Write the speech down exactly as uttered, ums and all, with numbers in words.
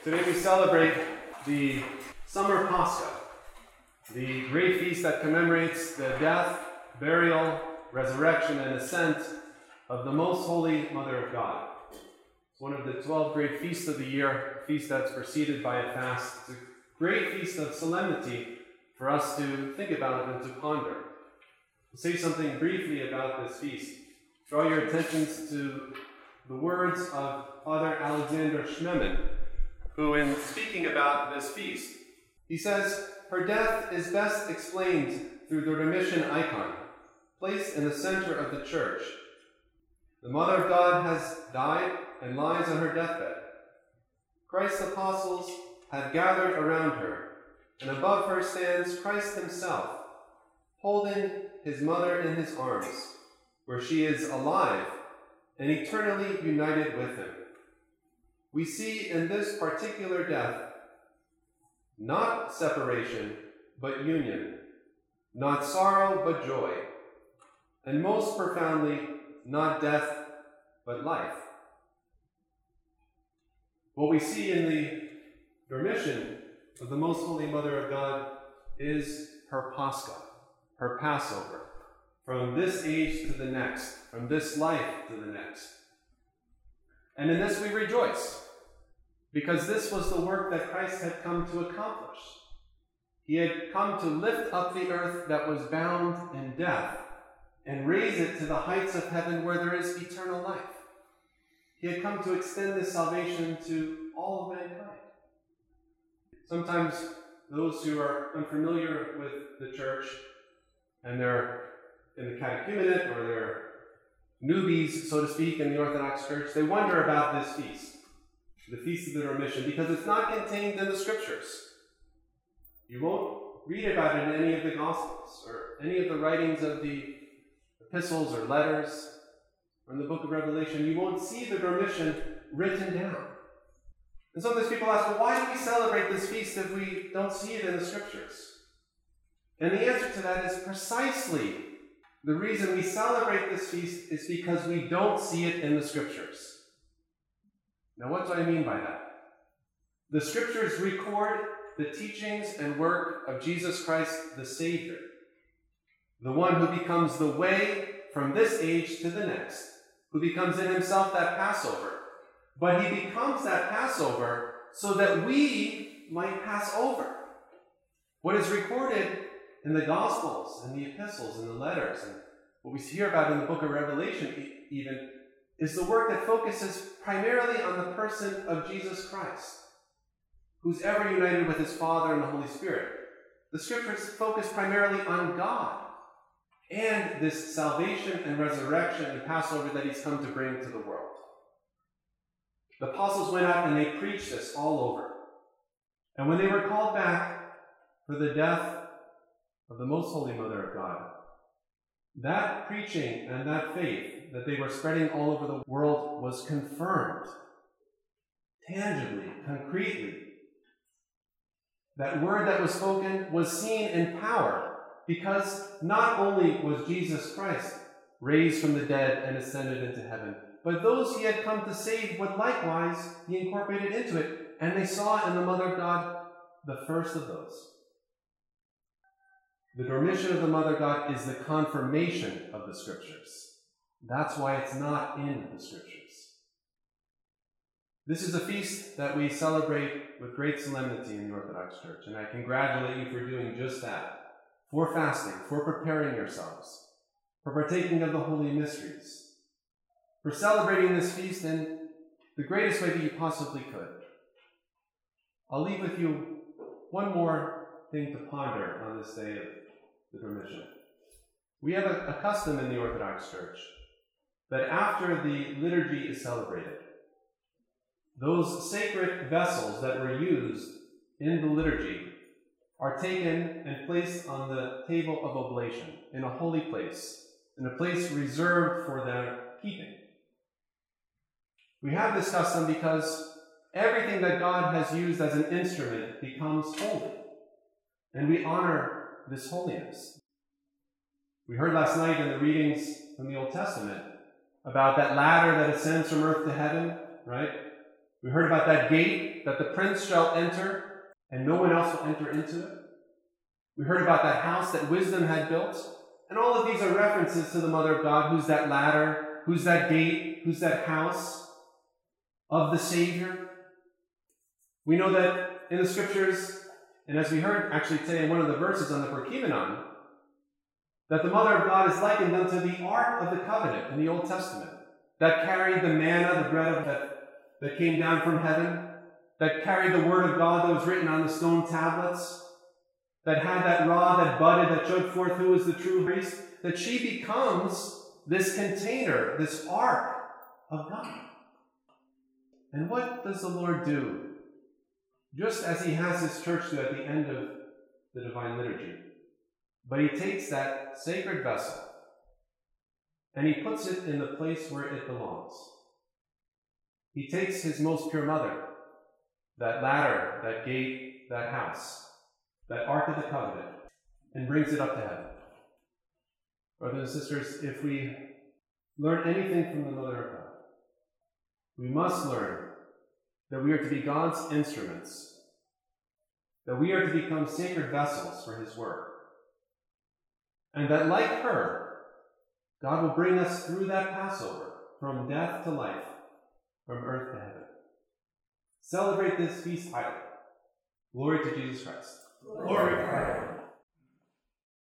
Today we celebrate the Summer Pascha, the great feast that commemorates the death, burial, resurrection, and ascent of the Most Holy Mother of God. It's one of the twelve great feasts of the year, a feast that's preceded by a fast. It's a great feast of solemnity for us to think about and to ponder. I'll say something briefly about this feast. Draw your attentions to the words of Father Alexander Schmemann, who, in speaking about this feast, he says, "Her death is best explained through the remission icon, placed in the center of the church. The Mother of God has died and lies on her deathbed. Christ's apostles have gathered around her, and above her stands Christ himself, holding his mother in his arms, where she is alive and eternally united with him. We see in this particular death not separation, but union, not sorrow, but joy, and most profoundly, not death, but life." What we see in the remission of the Most Holy Mother of God is her Pascha, her Passover, from this age to the next, from this life to the next. And in this we rejoice, because this was the work that Christ had come to accomplish. He had come to lift up the earth that was bound in death and raise it to the heights of heaven where there is eternal life. He had come to extend this salvation to all of mankind. Sometimes those who are unfamiliar with the church and they're in the catechumenate or they're newbies, so to speak, in the Orthodox Church, they wonder about this feast, the Feast of the Remission, because it's not contained in the Scriptures. You won't read about it in any of the Gospels or any of the writings of the epistles or letters or in the book of Revelation. You won't see the remission written down. And sometimes people ask, well, why do we celebrate this feast if we don't see it in the Scriptures? And the answer to that is precisely the reason we celebrate this feast is because we don't see it in the Scriptures. Now, what do I mean by that? The Scriptures record the teachings and work of Jesus Christ, the Savior, the one who becomes the way from this age to the next, who becomes in himself that Passover. But he becomes that Passover so that we might pass over. What is recorded in the Gospels and the epistles and the letters, and what we hear about in the book of Revelation even, is the work that focuses primarily on the person of Jesus Christ, who's ever united with his Father and the Holy Spirit. The Scriptures focus primarily on God and this salvation and resurrection and Passover that he's come to bring to the world. The apostles went out and they preached this all over. And when they were called back for the death of the Most Holy Mother of God, that preaching and that faith that they were spreading all over the world was confirmed tangibly, concretely. That word that was spoken was seen in power, because not only was Jesus Christ raised from the dead and ascended into heaven, but those he had come to save would likewise be incorporated into it, and they saw in the Mother of God the first of those. The remission of the Mother of God is the confirmation of the Scriptures. That's why it's not in the Scriptures. This is a feast that we celebrate with great solemnity in the Orthodox Church, and I congratulate you for doing just that, for fasting, for preparing yourselves, for partaking of the holy mysteries, for celebrating this feast in the greatest way that you possibly could. I'll leave with you one more thing to ponder on this day of the remission. We have a, a custom in the Orthodox Church that after the liturgy is celebrated, those sacred vessels that were used in the liturgy are taken and placed on the table of oblation in a holy place, in a place reserved for their keeping. We have this custom because everything that God has used as an instrument becomes holy, and we honor this holiness. We heard last night in the readings from the Old Testament about that ladder that ascends from earth to heaven, right? We heard about that gate that the prince shall enter, and no one else will enter into it. We heard about that house that wisdom had built. And all of these are references to the Mother of God. Who's that ladder? Who's that gate? Who's that house of the Savior? We know that in the Scriptures, and as we heard actually today in one of the verses on the Perkimenon, that the Mother of God is likened unto the Ark of the Covenant in the Old Testament, that carried the manna, the bread of that, that came down from heaven, that carried the Word of God that was written on the stone tablets, that had that rod that budded, that showed forth who is the true priest, that she becomes this container, this ark of God. And what does the Lord do? Just as he has his church do at the end of the Divine Liturgy. But he takes that sacred vessel and he puts it in the place where it belongs. He takes his most pure mother, that ladder, that gate, that house, that Ark of the Covenant, and brings it up to heaven. Brothers and sisters, if we learn anything from the Mother of God, we must learn that we are to be God's instruments, that we are to become sacred vessels for his work, and that like her, God will bring us through that Passover from death to life, from earth to heaven. Celebrate this feast highly. Glory to Jesus Christ. Glory to God.